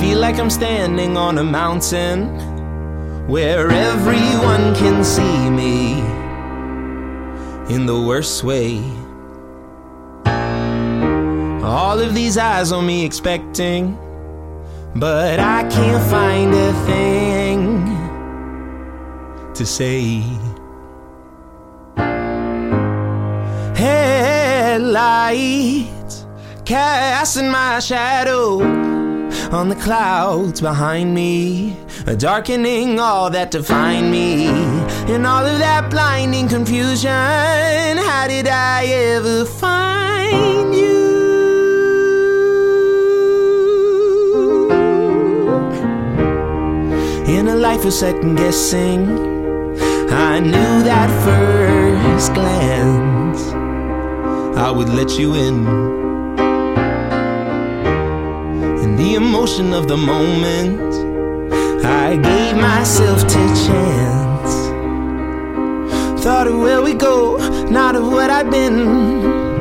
feel like I'm standing on a mountain where everyone can see me in the worst way. All of these eyes on me expecting, but I can't find a thing to say. Headlights casting my shadow on the clouds behind me, darkening all that defined me. In all of that blinding confusion, how did I ever find you? In a life of second guessing, I knew that first glance I would let you in. In the emotion of the moment, I gave myself to chance. Thought of where we go, not of what I've been.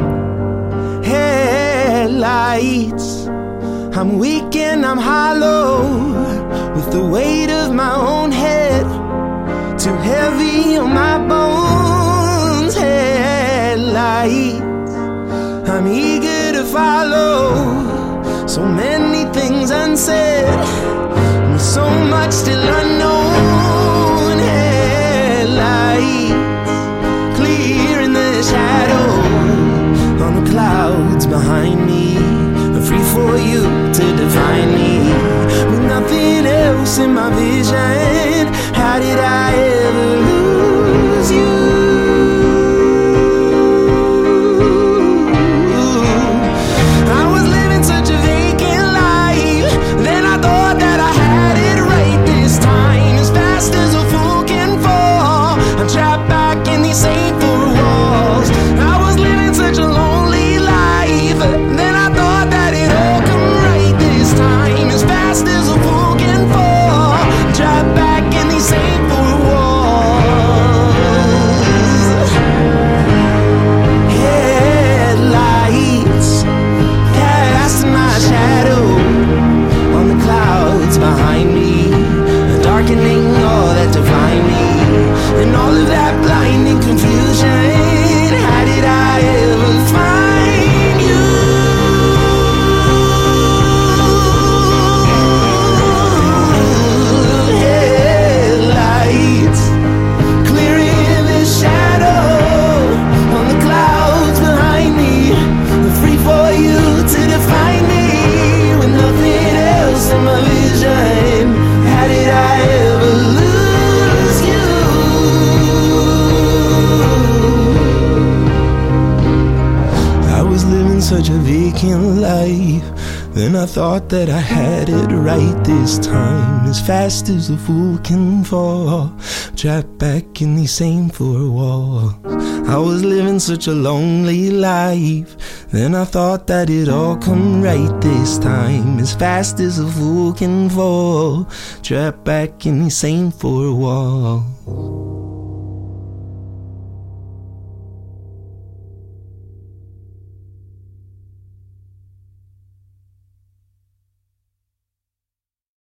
Headlights, I'm weak and I'm hollow, with the weight of my own head too heavy on my bones. Headlights, I'm eager to follow, so many things unsaid, and so much still unknown. Headlights, clear in the shadow on the clouds behind me, free for you to define me, with nothing else in my vision. How did I ever lose you? Such a vacant life, then I thought that I had it right this time. As fast as a fool can fall, trapped back in these same four walls. I was living such a lonely life, then I thought that it all come right this time. As fast as a fool can fall, trapped back in these same four walls.